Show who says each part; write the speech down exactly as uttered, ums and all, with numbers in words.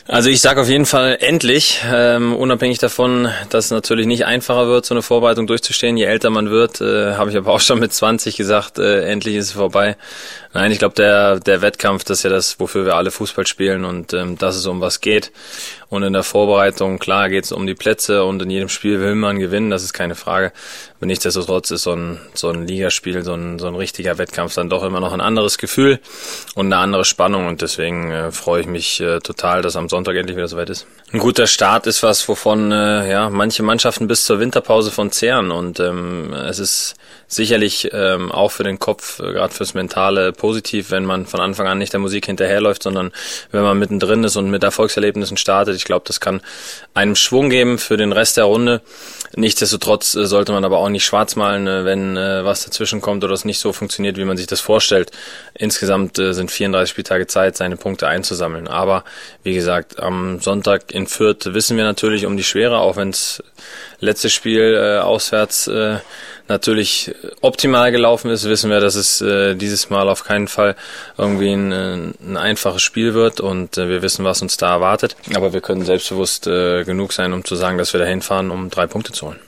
Speaker 1: Also ich sage auf jeden Fall endlich, ähm, unabhängig davon, dass es natürlich nicht einfacher wird, so eine Vorbereitung durchzustehen. Je älter man wird, äh, habe ich aber auch schon mit zwanzig gesagt, äh, endlich ist es vorbei. Nein, ich glaube, der der Wettkampf, das ist ja das, wofür wir alle Fußball spielen und ähm, dass es um was geht. Und in der Vorbereitung, klar, geht es um die Plätze und in jedem Spiel will man gewinnen, das ist keine Frage. Aber nichtsdestotrotz ist so ein so ein Ligaspiel, so ein so ein richtiger Wettkampf dann doch immer noch ein anderes Gefühl und eine andere Spannung. Und deswegen äh, freue ich mich äh, total, dass am Sonntag endlich wieder soweit ist. Ein guter Start ist was, wovon äh, ja manche Mannschaften bis zur Winterpause von zehren. Und ähm, es ist sicherlich ähm, auch für den Kopf, äh, gerade fürs Mentale, positiv, wenn man von Anfang an nicht der Musik hinterherläuft, sondern wenn man mittendrin ist und mit Erfolgserlebnissen startet. Ich glaube, das kann einem Schwung geben für den Rest der Runde. Nichtsdestotrotz äh, sollte man aber auch nicht schwarz malen, äh, wenn äh, was dazwischen kommt oder es nicht so funktioniert, wie man sich das vorstellt. Insgesamt äh, sind vierunddreißig Spieltage Zeit, seine Punkte einzusammeln. Aber wie gesagt, am Sonntag in Fürth wissen wir natürlich um die Schwere, auch wenn das letzte Spiel äh, auswärts äh, natürlich optimal gelaufen ist, wissen wir, dass es äh, dieses Mal auf keinen Fall irgendwie ein, ein einfaches Spiel wird und äh, wir wissen, was uns da erwartet. Aber wir können selbstbewusst äh, genug sein, um zu sagen, dass wir da hinfahren, um drei Punkte zu holen.